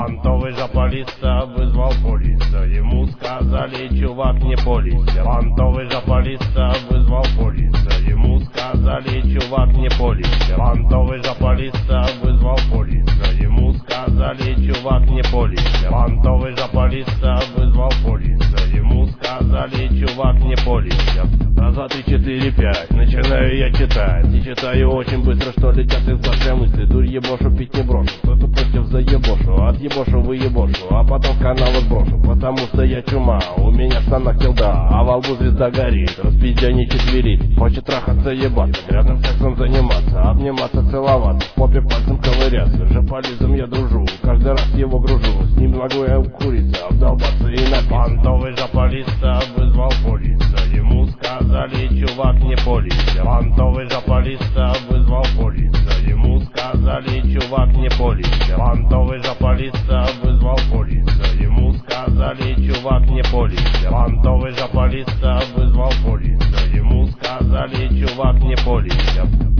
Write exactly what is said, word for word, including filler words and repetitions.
Понтовый жополиста вызвал полицию. Ему сказали, чувак, не полиция. Понтовый жополиста вызвал полицию. Ему сказали, чувак, не полиция. Понтовый жополиста вызвал полицию. Ему сказали, чувак, не полиция. Понтовый жополиста вызвал полицию. Ему сказали, чувак, не полиция. Раз, два, три, четыре, пять. Начинаю я читать. И читаю очень быстро, что летят из глаза мысли. Дурь ебошу, пить не брошу. Кто-то против заебошу. Отъебошу, выебошу. А потом в канал сброшу. Потому что я чума. У меня в штанах килда. А во лбу звезда горит. Распиздя не четверит. Хочет трахаться, ебаться. Грязным сексом заниматься. Обниматься, целоваться. В попе пальцем ковыряться. Жополизм я дружу. Каждый раз его гружу. С ним могу я укуриться. Обдолбаться и напиться. Понтовый жополиста вызвал полицию. Ему сказали, чувак, не полиция. Понтовый жополиста вызвал полицию. Ему сказали, чувак, не полиция. Понтовый жополиста вызвал полицию. Ему сказали, чувак, не полиция. Понтовый жополиста вызвал полицию. Ему сказали, чувак, не полиция.